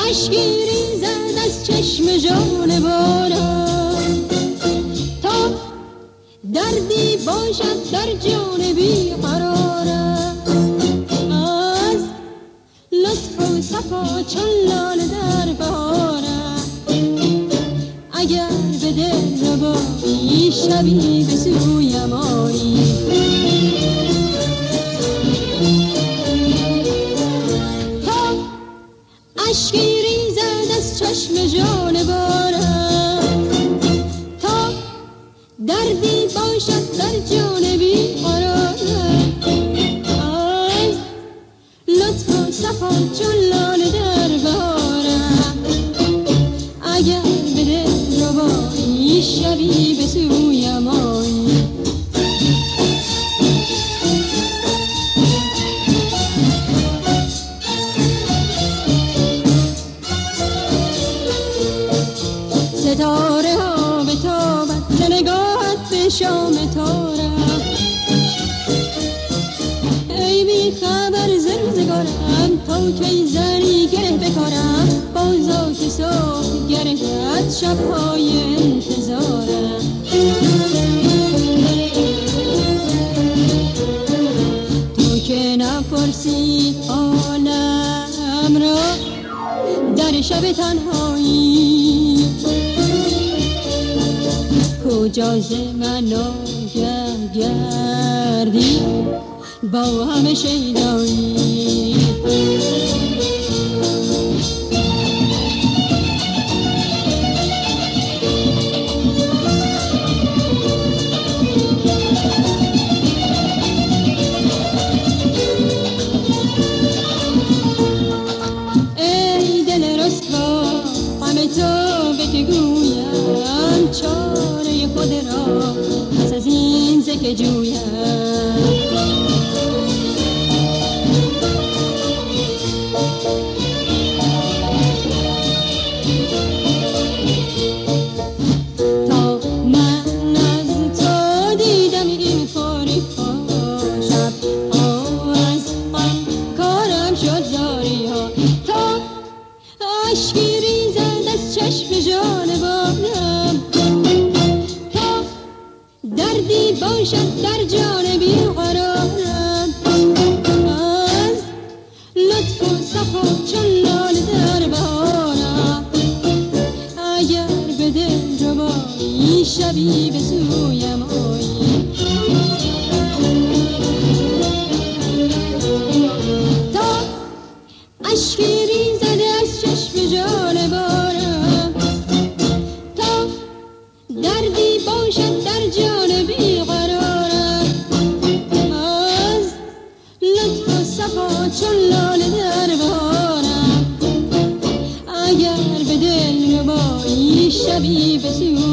اشکی ریزد از چشم جانورم تا دردی باشد در جان بی قرارم از لطف و صفا چون لاله در بهارم اگر به دل ربایی شبی به سویم آیی اشکی ریزد از چشم جانورم تا دردی باشد در جان بی قرارم از لطف و صفا چون لاله در بهارم اگر به دل ربایی شبی به سویم آیی ستاره ها به تابت ز نگاهت به شام تارم ای بی خبر زرزگارم تا کی زری گره بکارم بازا که صبح گرهت شبهای انتظارم تو که نپرسی حالم را در شب تنهایی کجا ز من آگه گردی با همه شیدایی ای دل رسوا غم تو به که گویم چاره خود را پس از این ز که جویم تا من از تو دیدم این فاریقا شب از آن کارم شد زاری ها تا اشکی ریزد از چشم جانورم تا دردی باشد در جان بی قرارم از لطف و صفا چون لاله در بهارم اگر به دل ربایی شبی به سویم آیی تا اشکی ریزد از چشم جانورم تا دردی باشد در جان بی قرارم از لطف و صفا چون لاله در بهارم اگر به دل ربایی شبی به سویم